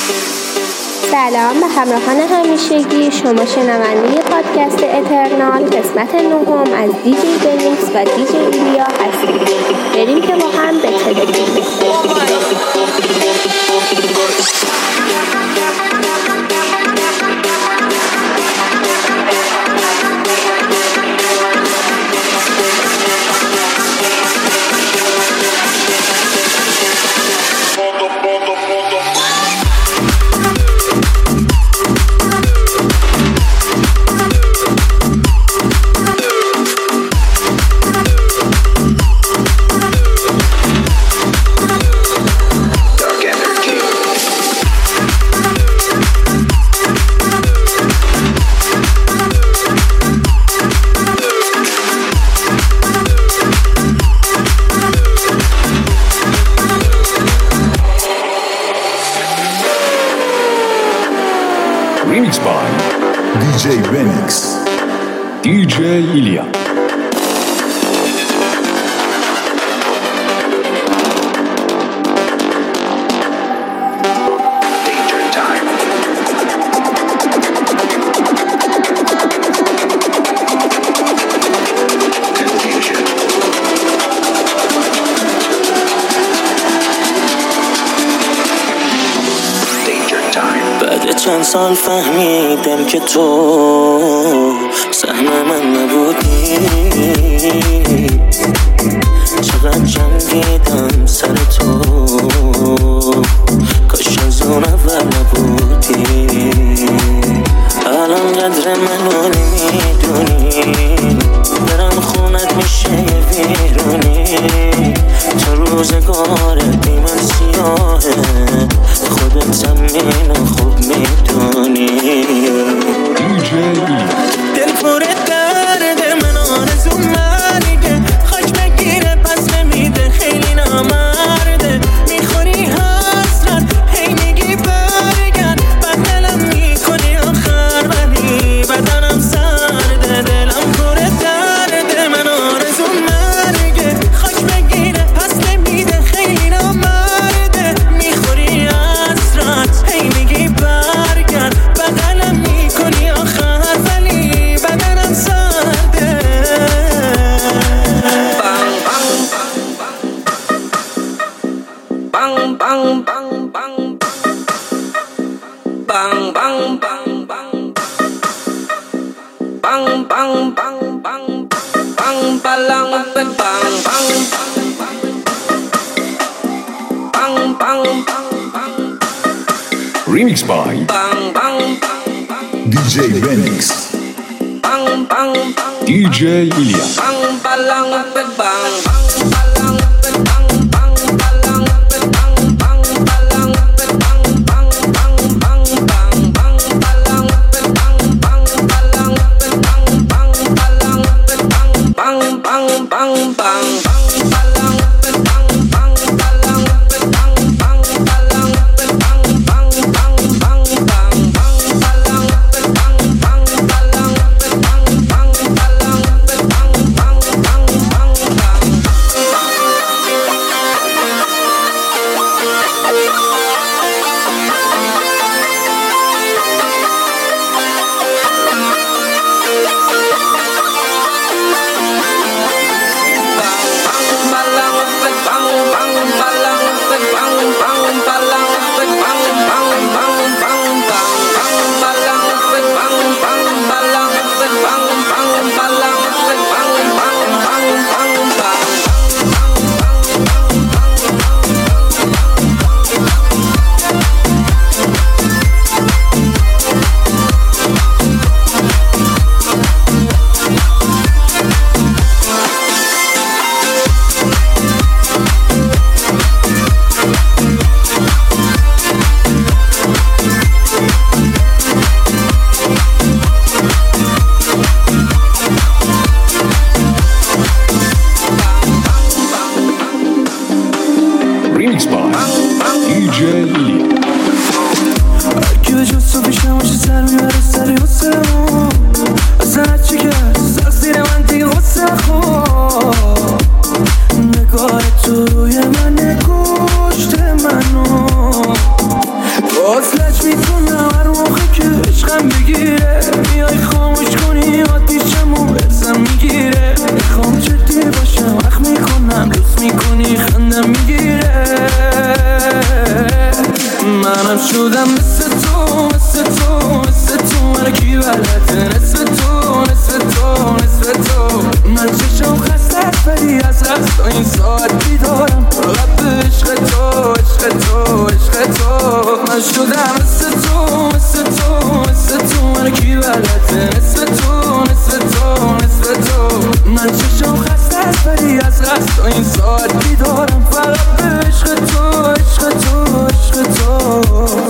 سلام به همراهان همیشگی، شما شنونده پادکست اترنال قسمت 9 از دیجی بنیکس و دیجی ایلیا هستید. بریم که با هم بتدبیم. Remix by DJ Benix, DJ Ilya. چند سال فهمیدم که تو سهم من نبودی، چقدر جنگیدم سر تو، کاش از اون اول نبودی. الان قدر منو نمیدونی، برم خونت میشه یه ویرونی. تو روزگارت بی من سیاهه، خودت زمین خوب میدونی. دل پر درده، من آرزو مرگه، خاک بگیره پس نمیده، خیلی نامرده. میخوری حسرت، هی میگی برگرد، بعد دلم میکنی آخر، ولی بدنم سرده. دلم پر درده، من آرزو مرگه، خاک بگیره پس نمیده، خیلی نامرده. میخوری حسرت، هی میگی برگرد، بدنم میکنی آخر، ولی بدنم سرده. Bang bang bang bang bang bang bang bang bang bang bang bang bang balang bang bang bang bang bang. Remix by DJ Benix, DJ Ilya. Bang balang bang bang. عشقم بگیره، میای خاموش کنی آتیشمو ازم میگیره. میخوام جدی باشم وقت میکنم لوس میکنی خندم میگیره. منم شدم مثل تو مثل تو مثل تو، من کی بلده نصف تو نصف تو نصف تو. من چشم خسته است ولی از رقص تا این ساعت بیدارم، فقط به عشق تو عشق تو عشق تو. من شدم مثل تو مثل تو مثل تو، من کی بلده نصف تو نصف تو نصف تو. من چشم خسته است ولی از رقص تا این ساعت بیدارم، فقط به عشق تو عشق تو عشق تو.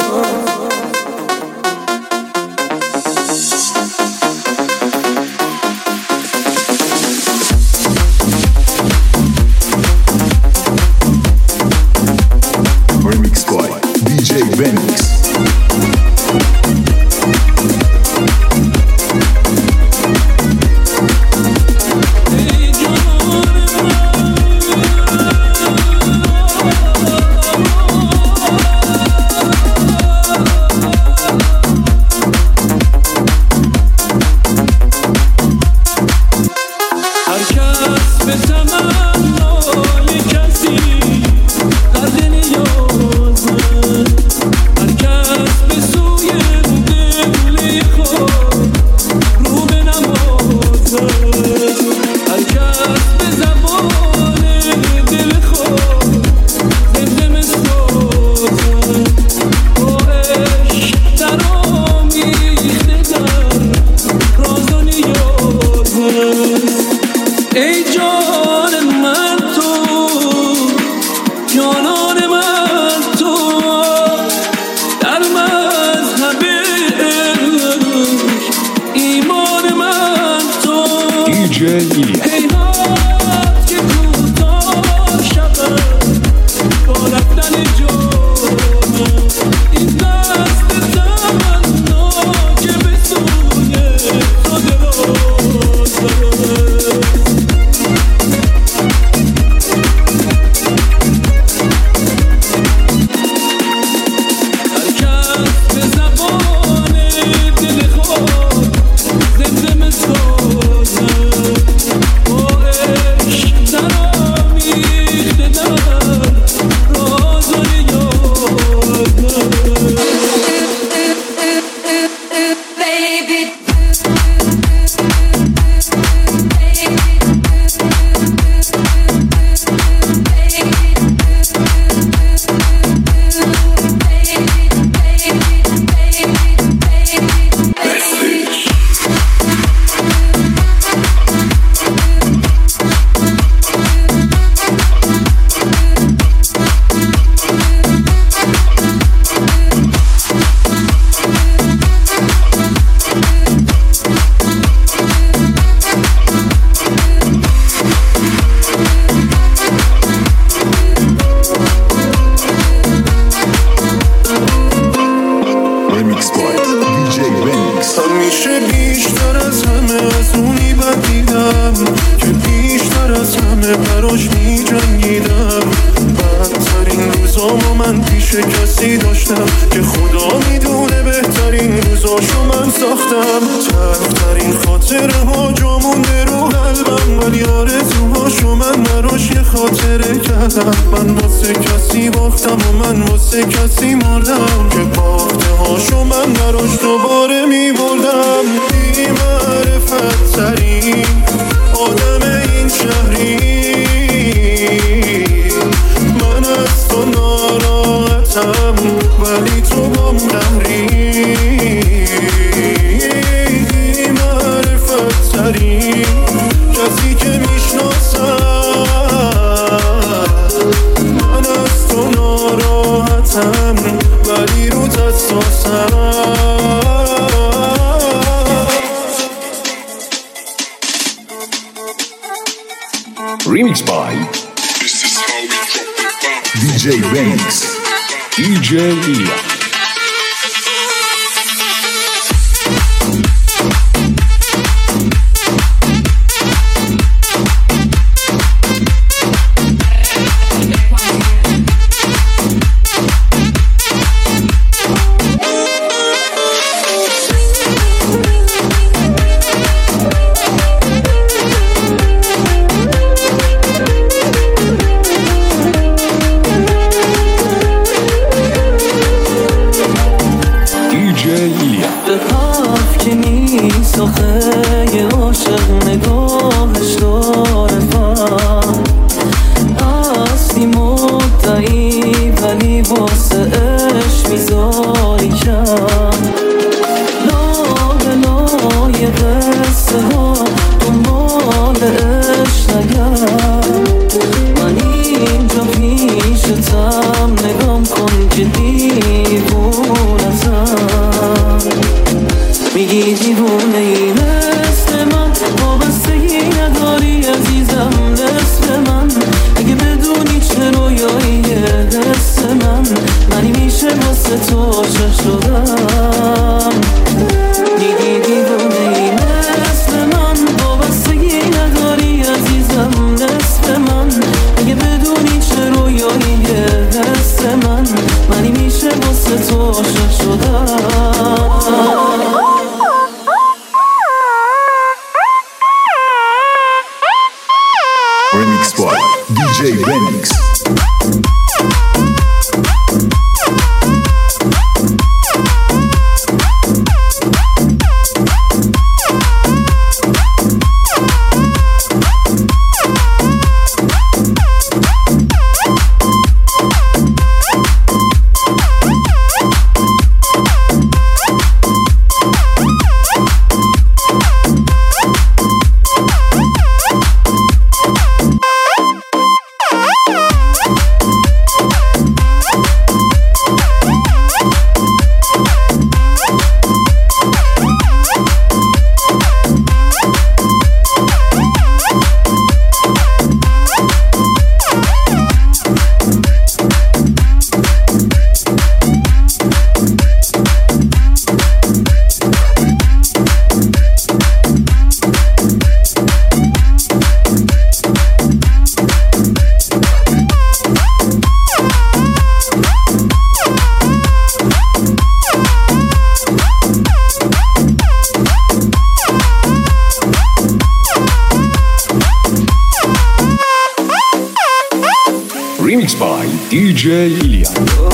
Remix by DJ Benix. Remix by DJ Benix, DJ Ilya. بذاری کم لای قصه ها دنبال عشق نگرد من اینجا پیشتم نگام کن که دیوونتم میگی دیوونه ای مثل من وابستگی نداری عزیزم نصف من اگه بدونی چه رویاییه دست منی میشه واسه تو عاشق شدم میگی دیوونه ای مثل من وابستگی نداری عزیزم نصف من اگه بدونی چه رویاییه دست منی میشه واسه تو عاشق شدم Remix by DJ Remix. Remix by DJ Ilya.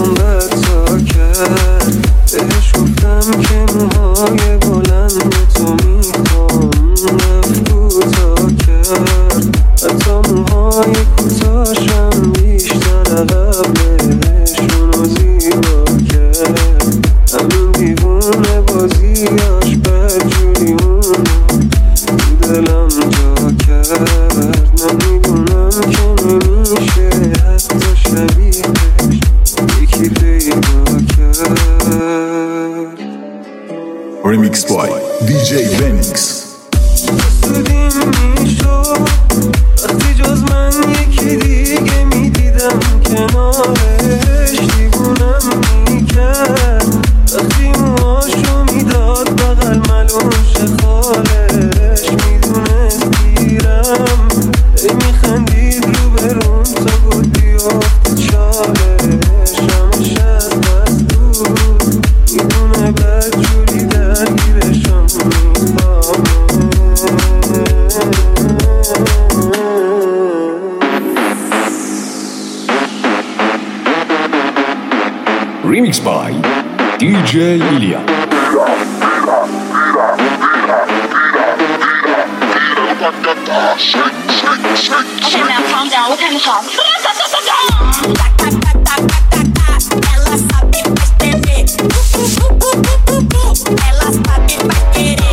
بهش گفتم که موهای بلند تو میخوام رفت کوتا کرد حتی موهای کوتاشم بیشتر عقبشونو زیبا کرد همین دیوونه بازیاش بدجوری اونو دلم جا کرد من میدونم که نمیشه حتی شبیهش یکی پیدا کرد Remix by DJ Remix. سودیم میشد وقتی جز من یکی دیگه میدیدم کنارش دیوونم میکرد وقتی موهاشو میداد بغل ملوش خالش میدونست گیرم میخندید رو برون تا بود بیافت چالش همش از بس دور میدونه بدجوری درگیرشم میخوام Remix by DJ Ilya. Okay, now calm down. What kind of song? Ela sabe fazer. Ela sabe querer.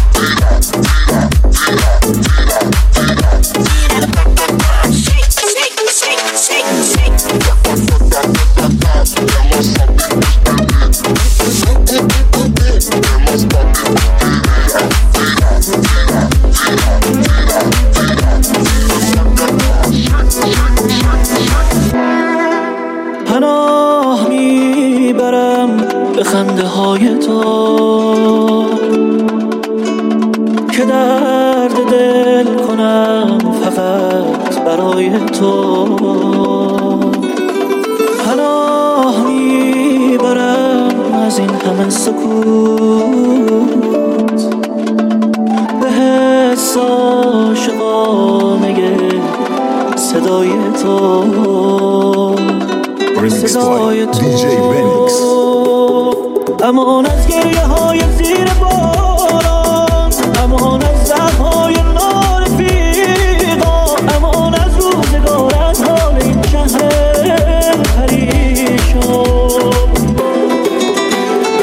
Shake, shake, shake, shake, shake. پناه میبرم به خنده های تو که درد دل کنم فقط برای تو پناه میبرم از این همه سکوت به حس عاشقانه صدای تو Remix by DJ Remix. امان از گریه های زیر باران امان از زخم‌های نارفیقا امان از روزگار از حال این شهر پریشان